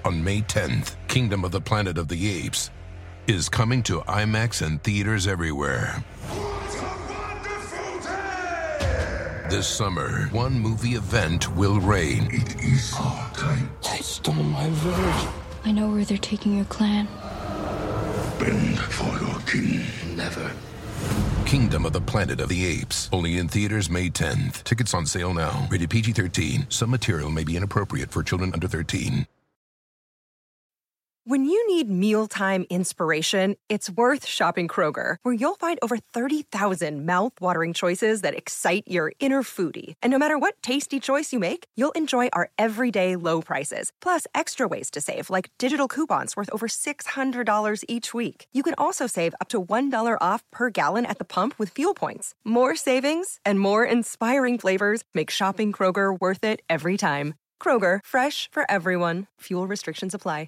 On May 10th, Kingdom of the Planet of the Apes is coming to IMAX and theaters everywhere. What a wonderful day! This summer, one movie event will reign. It is our time. They stole my village. I know where they're taking your clan. Bend for your king. Never. Kingdom of the Planet of the Apes. Only in theaters May 10th. Tickets on sale now. Rated PG-13. Some material may be inappropriate for children under 13. When you need mealtime inspiration, it's worth shopping Kroger, where you'll find over 30,000 mouth-watering choices that excite your inner foodie. And no matter what tasty choice you make, you'll enjoy our everyday low prices, plus extra ways to save, like digital coupons worth over $600 each week. You can also save up to $1 off per gallon at the pump with fuel points. More savings and more inspiring flavors make shopping Kroger worth it every time. Kroger, fresh for everyone. Fuel restrictions apply.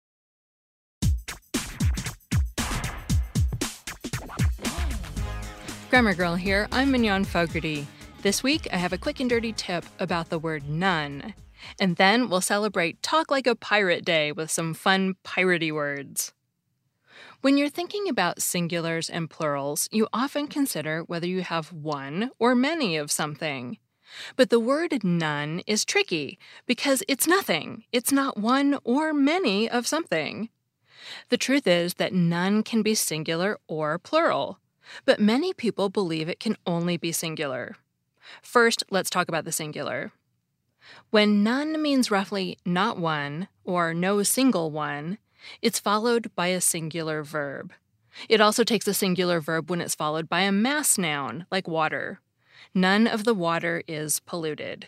Grammar Girl here, I'm Mignon Fogarty. This week, I have a quick and dirty tip about the word none. And then we'll celebrate Talk Like a Pirate Day with some fun piratey words. When you're thinking about singulars and plurals, you often consider whether you have one or many of something. But the word none is tricky because it's nothing. It's not one or many of something. The truth is that none can be singular or plural. But many people believe it can only be singular. First, let's talk about the singular. When none means roughly not one or no single one, it's followed by a singular verb. It also takes a singular verb when it's followed by a mass noun, like water. None of the water is polluted.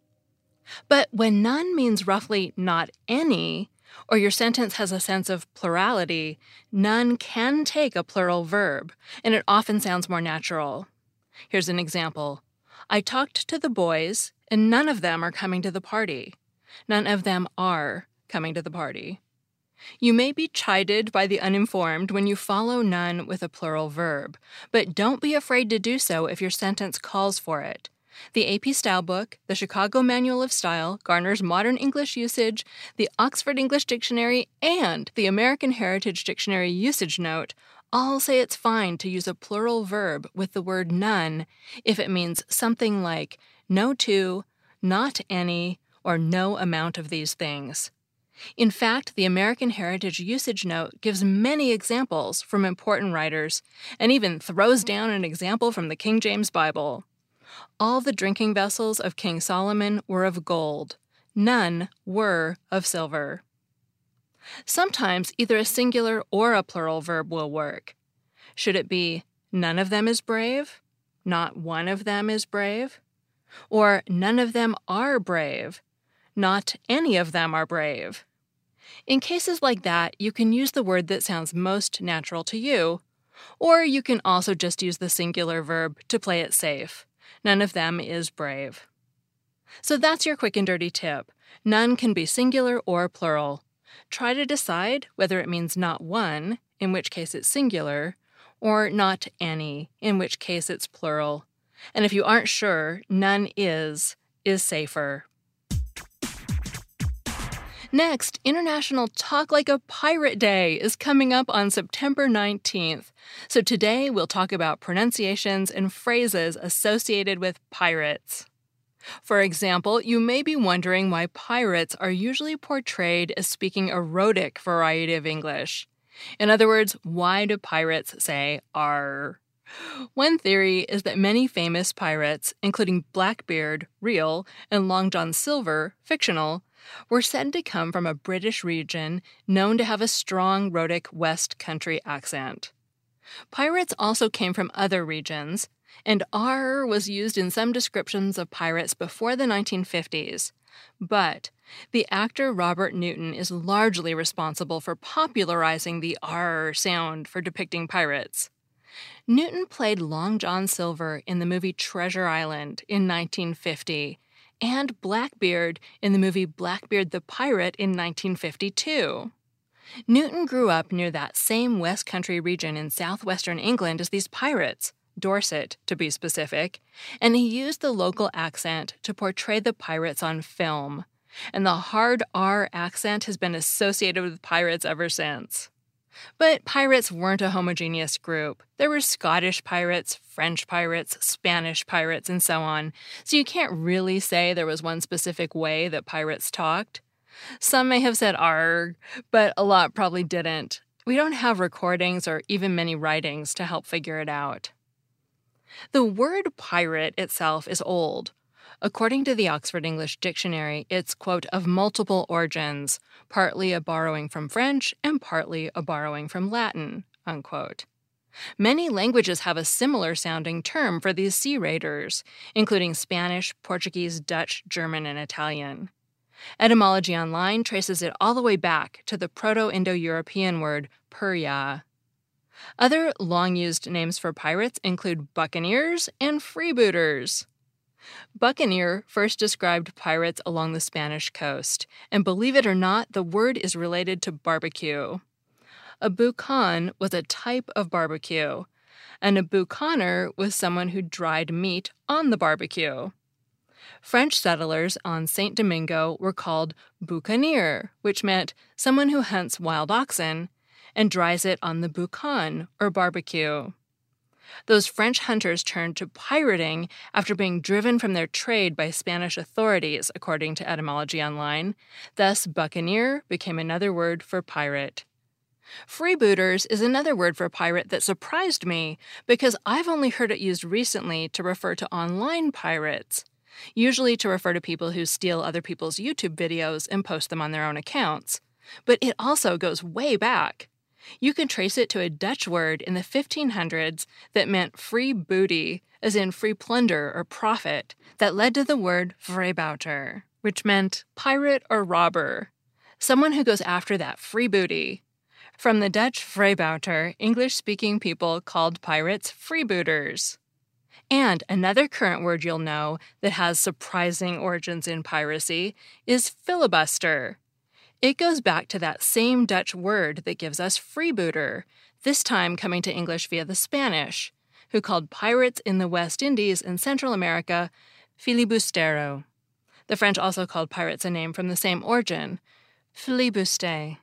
But when none means roughly not any, or your sentence has a sense of plurality, none can take a plural verb, and it often sounds more natural. Here's an example. I talked to the boys, and none of them are coming to the party. None of them are coming to the party. You may be chided by the uninformed when you follow none with a plural verb, but don't be afraid to do so if your sentence calls for it. The AP Style Book, the Chicago Manual of Style, Garner's Modern English Usage, the Oxford English Dictionary, and the American Heritage Dictionary Usage Note all say it's fine to use a plural verb with the word none if it means something like no two, not any, or no amount of these things. In fact, the American Heritage Usage Note gives many examples from important writers and even throws down an example from the King James Bible. All the drinking vessels of King Solomon were of gold. None were of silver. Sometimes either a singular or a plural verb will work. Should it be, none of them is brave? Not one of them is brave? Or none of them are brave? Not any of them are brave? In cases like that, you can use the word that sounds most natural to you, or you can also just use the singular verb to play it safe. None of them is brave. So that's your quick and dirty tip. None can be singular or plural. Try to decide whether it means not one, in which case it's singular, or not any, in which case it's plural. And if you aren't sure, none is safer. Next, International Talk Like a Pirate Day is coming up on September 19th. So today we'll talk about pronunciations and phrases associated with pirates. For example, you may be wondering why pirates are usually portrayed as speaking a rhotic variety of English. In other words, why do pirates say "arr"? One theory is that many famous pirates, including Blackbeard, real, and Long John Silver, fictional, were said to come from a British region known to have a strong rhotic West Country accent. Pirates also came from other regions, and "arr" was used in some descriptions of pirates before the 1950s. But the actor Robert Newton is largely responsible for popularizing the "arr" sound for depicting pirates. Newton played Long John Silver in the movie Treasure Island in 1950, and Blackbeard in the movie Blackbeard the Pirate in 1952. Newton grew up near that same West Country region in southwestern England as these pirates, Dorset to be specific, and he used the local accent to portray the pirates on film. and the hard R accent has been associated with pirates ever since. But pirates weren't a homogeneous group. There were Scottish pirates, French pirates, Spanish pirates, and so on, so you can't really say there was one specific way that pirates talked. Some may have said arg, but a lot probably didn't. We don't have recordings or even many writings to help figure it out. The word pirate itself is old. According to the Oxford English Dictionary, it's, quote, of multiple origins, partly a borrowing from French and partly a borrowing from Latin, unquote. Many languages have a similar sounding term for these sea raiders, including Spanish, Portuguese, Dutch, German, and Italian. Etymology Online traces it all the way back to the Proto-Indo-European word purya. Other long-used names for pirates include buccaneers and freebooters. Buccaneer first described pirates along the Spanish coast, and believe it or not, the word is related to barbecue. A bucan was a type of barbecue, and a bucaner was someone who dried meat on the barbecue. French settlers on Saint Domingo were called boucanier, which meant someone who hunts wild oxen and dries it on the bucan, or barbecue. Those French hunters turned to pirating after being driven from their trade by Spanish authorities, according to Etymology Online. Thus, buccaneer became another word for pirate. Freebooters is another word for pirate that surprised me because I've only heard it used recently to refer to online pirates, usually to refer to people who steal other people's YouTube videos and post them on their own accounts. But it also goes way back. You can trace it to a Dutch word in the 1500s that meant free booty, as in free plunder or profit, that led to the word vrijbuiter, which meant pirate or robber, someone who goes after that free booty. From the Dutch vrijbuiter, English-speaking people called pirates freebooters. And another current word you'll know that has surprising origins in piracy is filibuster. It goes back to that same Dutch word that gives us freebooter, this time coming to English via the Spanish, who called pirates in the West Indies and Central America filibustero. The French also called pirates a name from the same origin, filibuster.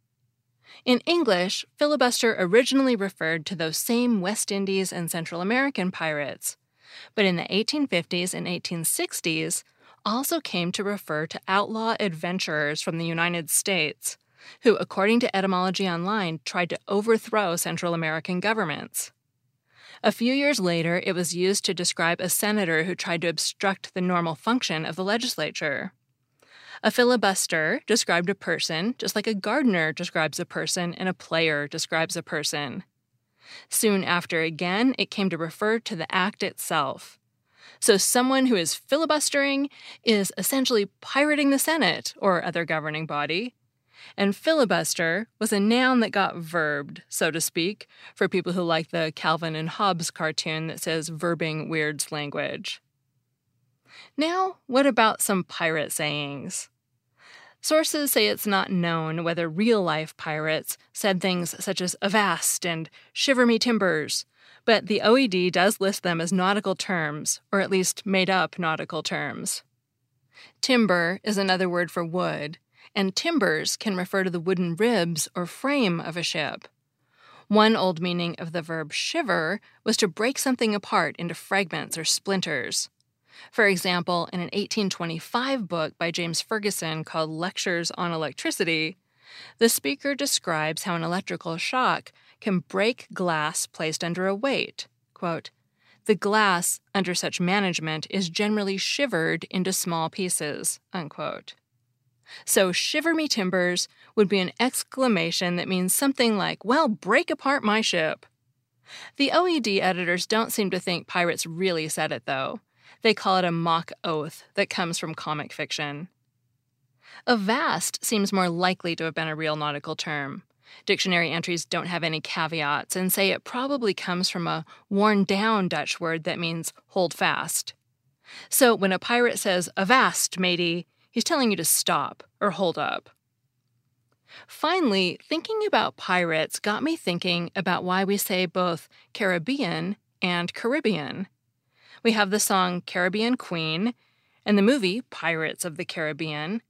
In English, filibuster originally referred to those same West Indies and Central American pirates, but in the 1850s and 1860s, also came to refer to outlaw adventurers from the United States, who, according to Etymology Online, tried to overthrow Central American governments. A few years later, it was used to describe a senator who tried to obstruct the normal function of the legislature. A filibuster described a person, just like a gardener describes a person and a player describes a person. Soon after, again, it came to refer to the act itself. So someone who is filibustering is essentially pirating the Senate or other governing body. And filibuster was a noun that got verbed, so to speak, for people who like the Calvin and Hobbes cartoon that says verbing weirds language. Now, what about some pirate sayings? Sources say it's not known whether real-life pirates said things such as avast and shiver me timbers, but the OED does list them as nautical terms, or at least made-up nautical terms. Timber is another word for wood, and timbers can refer to the wooden ribs or frame of a ship. One old meaning of the verb shiver was to break something apart into fragments or splinters. For example, in an 1825 book by James Ferguson called Lectures on Electricity, the speaker describes how an electrical shock can break glass placed under a weight. Quote, "The glass, under such management, is generally shivered into small pieces," unquote. So shiver me timbers would be an exclamation that means something like, well, break apart my ship. The OED editors don't seem to think pirates really said it, though. They call it a mock oath that comes from comic fiction. Avast seems more likely to have been a real nautical term. Dictionary entries don't have any caveats and say it probably comes from a worn-down Dutch word that means hold fast. So when a pirate says, "Avast, matey," he's telling you to stop or hold up. Finally, thinking about pirates got me thinking about why we say both Caribbean and Caribbean. We have the song Caribbean Queen and the movie Pirates of the Caribbean,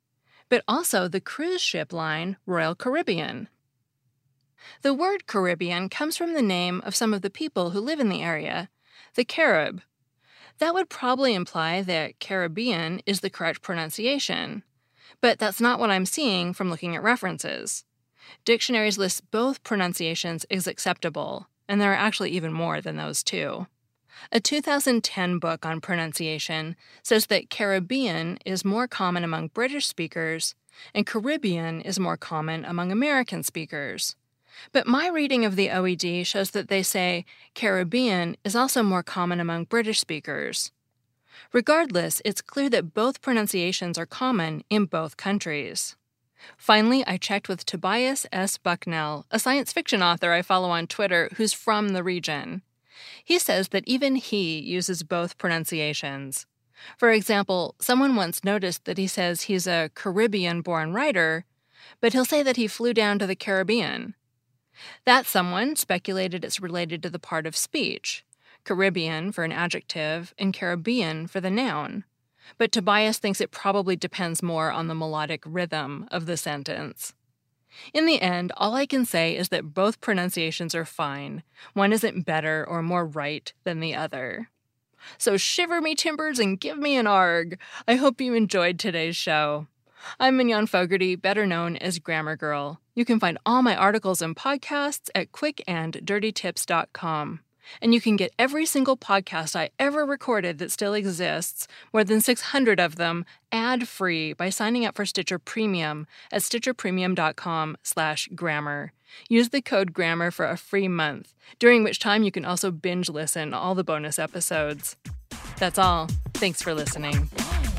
but also the cruise ship line Royal Caribbean. The word Caribbean comes from the name of some of the people who live in the area, the Carib. That would probably imply that Caribbean is the correct pronunciation, but that's not what I'm seeing from looking at references. Dictionaries list both pronunciations as acceptable, and there are actually even more than those two. A 2010 book on pronunciation says that Caribbean is more common among British speakers, and Caribbean is more common among American speakers. But my reading of the OED shows that they say Caribbean is also more common among British speakers. Regardless, it's clear that both pronunciations are common in both countries. Finally, I checked with Tobias S. Bucknell, a science fiction author I follow on Twitter who's from the region. He says that even he uses both pronunciations. For example, someone once noticed that he says he's a Caribbean-born writer, but he'll say that he flew down to the Caribbean. That someone speculated it's related to the part of speech, Caribbean for an adjective and Caribbean for the noun. But Tobias thinks it probably depends more on the melodic rhythm of the sentence. In the end, all I can say is that both pronunciations are fine. One isn't better or more right than the other. So shiver me timbers and give me an arg. I hope you enjoyed today's show. I'm Mignon Fogarty, better known as Grammar Girl. You can find all my articles and podcasts at quickanddirtytips.com. And you can get every single podcast I ever recorded that still exists, more than 600 of them, ad-free by signing up for Stitcher Premium at stitcherpremium.com/grammar. Use the code GRAMMAR for a free month, during which time you can also binge listen all the bonus episodes. That's all. Thanks for listening.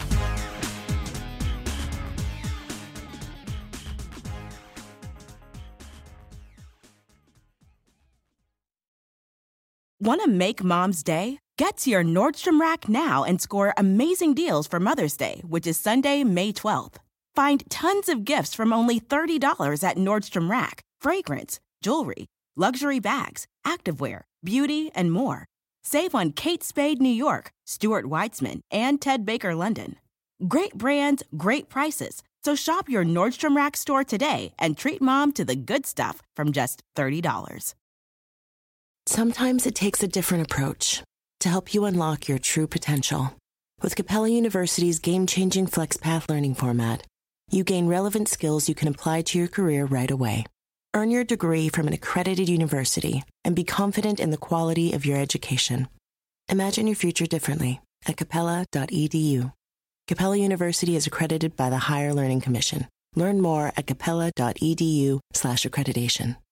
Want to make Mom's day? Get to your Nordstrom Rack now and score amazing deals for Mother's Day, which is Sunday, May 12th. Find tons of gifts from only $30 at Nordstrom Rack. Fragrance, jewelry, luxury bags, activewear, beauty, and more. Save on Kate Spade New York, Stuart Weitzman, and Ted Baker London. Great brands, great prices. So shop your Nordstrom Rack store today and treat Mom to the good stuff from just $30. Sometimes it takes a different approach to help you unlock your true potential. With Capella University's game-changing FlexPath learning format, you gain relevant skills you can apply to your career right away. Earn your degree from an accredited university and be confident in the quality of your education. Imagine your future differently at capella.edu. Capella University is accredited by the Higher Learning Commission. Learn more at capella.edu/accreditation.